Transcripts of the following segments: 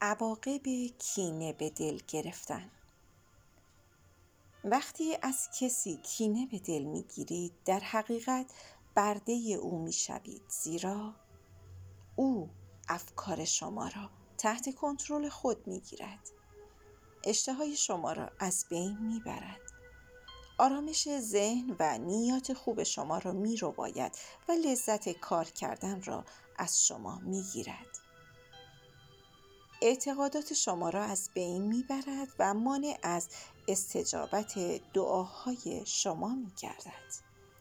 عواقب کینه به دل گرفتن. وقتی از کسی کینه به دل میگیرید در حقیقت برده او میشوید، زیرا او افکار شما را تحت کنترل خود میگیرد، اشتهای شما را از بین میبرد، آرامش ذهن و نیات خوب شما را میرباید و لذت کار کردن را از شما میگیرد. اعتقادات شما را از بین میبرد و مانع از استجابت دعاهای شما میگردد.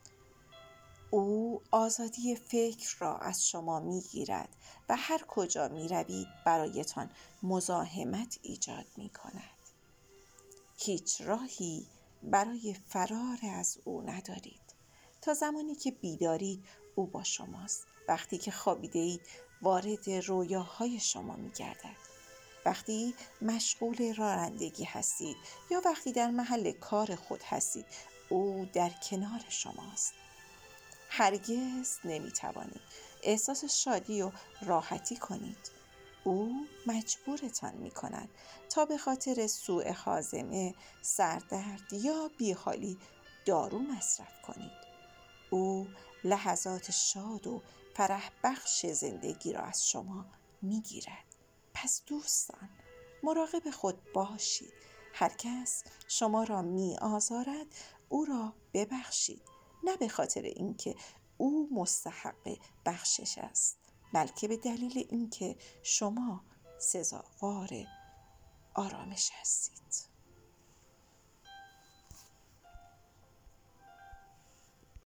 او آزادی فکر را از شما میگیرد و هر کجا میروید برایتان مزاحمت ایجاد میکند. هیچ راهی برای فرار از او ندارید. تا زمانی که بیدارید او با شماست. وقتی که خوابیده اید وارد رویاهای شما میگردد. وقتی مشغول رانندگی هستید یا وقتی در محل کار خود هستید او در کنار شماست. هرگز نمیتوانید احساس شادی و راحتی کنید. او مجبورتان میکند تا به خاطر سوء هاضمه، سردرد یا بیحالی دارو مصرف کنید. او لحظات شاد و فرح بخش زندگی را از شما میگیرد. پس دوستان، مراقب خود باشید. هر کس شما را می آزارد او را ببخشید، نه به خاطر اینکه او مستحق بخشش است، بلکه به دلیل اینکه شما سزاوار آرامش هستید.